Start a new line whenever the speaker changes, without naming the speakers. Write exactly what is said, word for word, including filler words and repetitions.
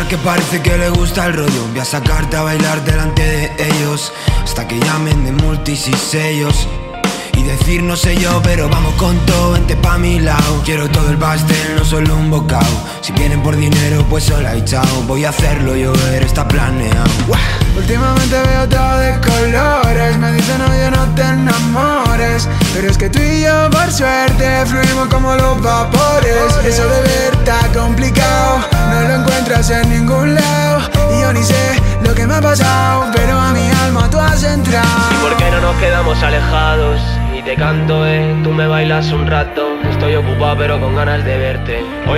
Pero es que parece que le gusta el rollo. Voy a sacarte a bailar delante de ellos hasta que llamen de multis y sellos y decir no sé yo, pero vamos con todo, vente pa' mi lado. Quiero todo el pastel, no solo un bocado. Si vienen por dinero, pues sola y chao. Voy a hacerlo llover, está planeado.
Últimamente veo todo de colores. Me dicen oye no te enamores, pero es que tú y yo por suerte fluimos como los vapores. Eso de ver está complicado, no lo encuentras en ningún lado. Y yo ni sé lo que me ha pasado, pero a mi alma tú has entrado.
¿Y por qué no nos quedamos alejados? Y te canto, eh, tú me bailas un rato. Estoy ocupado pero con ganas de verte. Hoy